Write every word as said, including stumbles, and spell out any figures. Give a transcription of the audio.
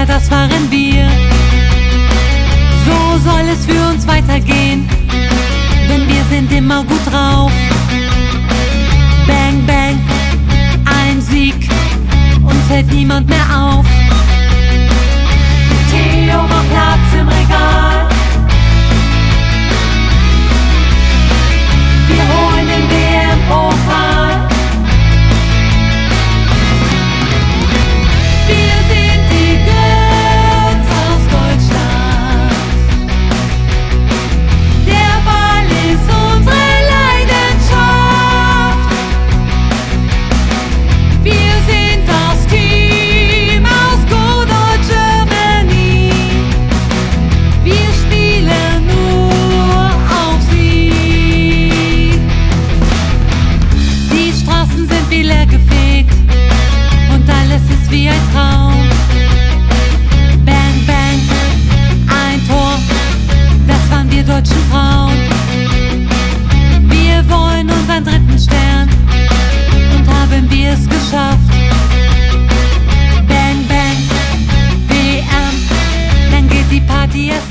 das waren wir. So soll es für uns weitergehen, denn wir sind immer gut drauf. Bang, bang, ein Sieg, uns hält niemand mehr auf. Theo macht Platz im Regal, wir holen den W M-Pokal. Wir sind die Götz aus Deutschland, der Ball ist unsere Leidenschaft. Wir sind das Team aus Good Old Germany, wir spielen nur auf Sieg. Die Straßen sind wie leergefegt und alles ist wie ein Traum. Bang, bang, ein Tor, das waren wir deutschen Frauen. Wir wollen unseren dritten Stern und haben wir es geschafft. Bang, bang, W M, dann geht die Party erst